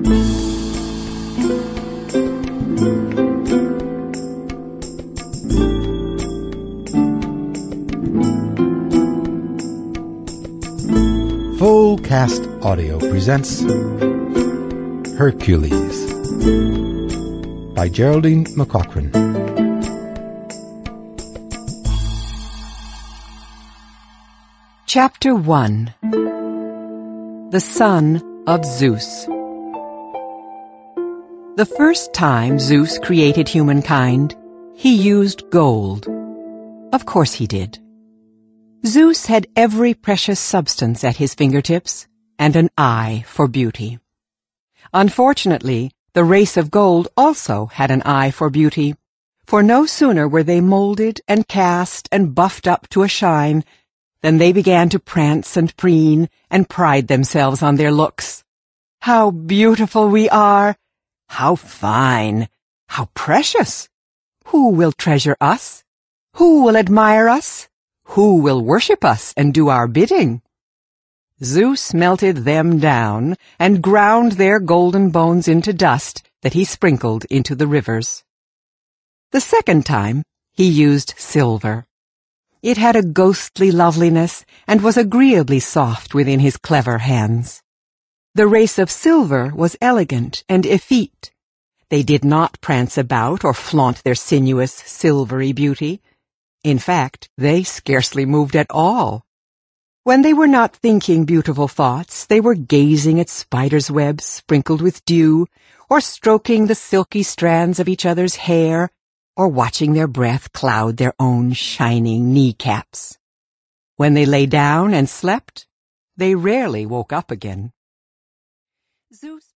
Full Cast Audio presents Hercules by Geraldine McCaughrean. Chapter 1. The Son of Zeus. The first time Zeus created humankind, he used gold. Of course he did. Zeus had every precious substance at his fingertips and an eye for beauty. Unfortunately, the race of gold also had an eye for beauty, for no sooner were they molded and cast and buffed up to a shine than they began to prance and preen and pride themselves on their looks. How beautiful we are! How fine! How precious! Who will treasure us? Who will admire us? Who will worship us and do our bidding? Zeus melted them down and ground their golden bones into dust that he sprinkled into the rivers. The second time, he used silver. It had a ghostly loveliness and was agreeably soft within his clever hands. The race of silver was elegant and effete. They did not prance about or flaunt their sinuous, silvery beauty. In fact, they scarcely moved at all. When they were not thinking beautiful thoughts, they were gazing at spiders' webs sprinkled with dew, or stroking the silky strands of each other's hair, or watching their breath cloud their own shining kneecaps. When they lay down and slept, they rarely woke up again. Zeus